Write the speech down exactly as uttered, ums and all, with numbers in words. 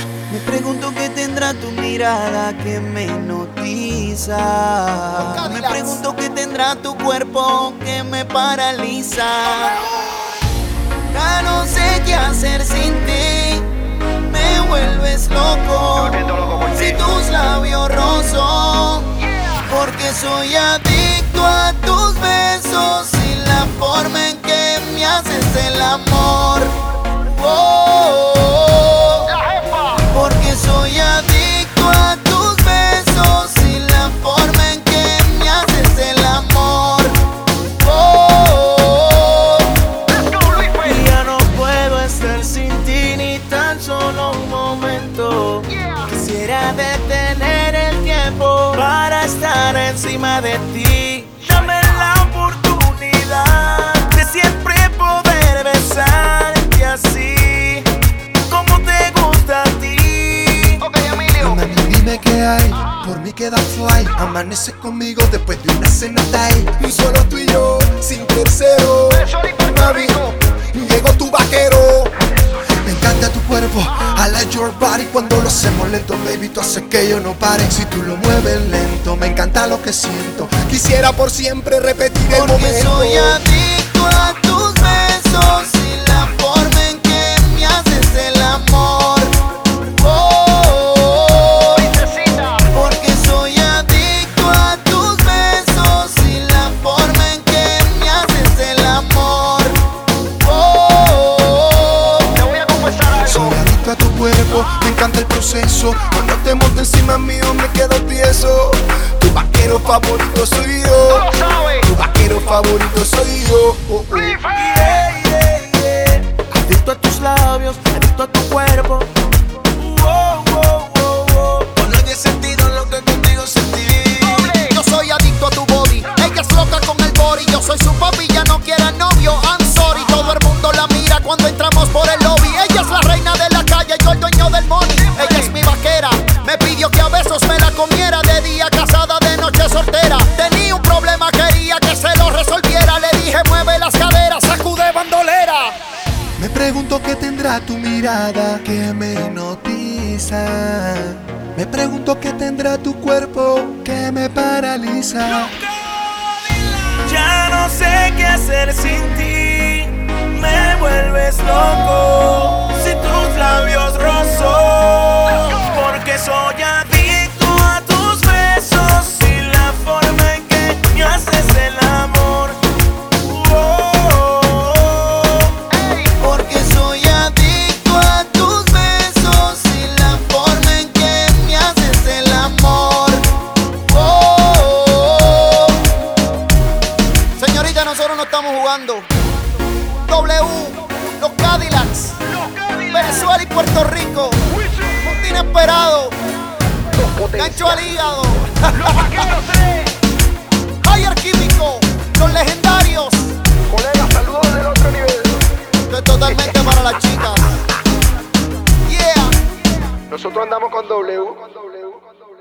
Me pregunto qué tendrá tu mirada que me hipnotiza. Me pregunto qué tendrá tu cuerpo que me paraliza. Ya no sé qué hacer sin ti, me vuelves loco. Si tus labios rozo, porque soy adicto a tus besos y la forma en que me haces el amor. Oh, porque soy adicto a tus besos y la forma en que me haces el amor. Oh, y ya no puedo estar sin ti ni tan solo un momento. Quisiera detener el tiempo para estar encima de ti. Dame la oportunidad de siempre poder besarte así como te gusta a ti. Okay, Emilio. Mami, dime qué hay, por mí queda fly. Amanece conmigo después de una cena day. Y solo tú y yo, sin tercero. Mami, llegó tu vaquero. Me encanta tu cuerpo, I like your body. Cuando lo hacemos lento, baby, tú haces que yo no pare. Si tú lo mueves lento, me encanta lo que siento. Quisiera por siempre repetir el Porque momento. soy adicto a tus besos y la forma en que me haces el amor. Oh, porque soy adicto a tus besos y la forma en que me haces el amor. Oh, Te voy a confesar algo. Soy adicto a tu cuerpo, me encanta el proceso. Cuando te monto encima mío me quedo tieso. Tu vaquero favorito soy Tú yo. lo sabes. Tu vaquero favorito soy yo. Oh, oh. yeah, yeah, yeah. Adicto a tus labios, adicto a tu cuerpo. Oh, oh, oh, oh. No hay sentido en lo que contigo sentí. Yo soy adicto a tu body. Ella es loca con el body. Yo soy su papi, ya no quiere novio. I'm sorry. Todo el mundo la mira cuando entramos por el lobby. Ella es la reina de la calle, yo el dueño del money. Ella es mi vaquera. Me pidió que a besos me la comiera. De día casada, de noche soltera. Tenía un problema, quería que se lo resolviera. Le dije, mueve las caderas, sacude bandolera. Me pregunto qué tendrá tu mirada que me hipnotiza. Me pregunto qué tendrá tu cuerpo que me paraliza. Ya no sé qué hacer sin ti, me vuelves loco. Si tus labios rozo, porque soy adicto a tus besos y la forma en que me haces el amor. Oh, porque soy adicto a tus besos y la forma en que me haces el amor. Oh, Señorita, nosotros no estamos jugando. W, los Cadillacs, Venezuela y Puerto Rico. Un inesperado. Gancho al hígado. Higher Químico, los legendarios. Colega, saludos del otro nivel. Esto es totalmente para las chicas. Yeah. Nosotros andamos con W.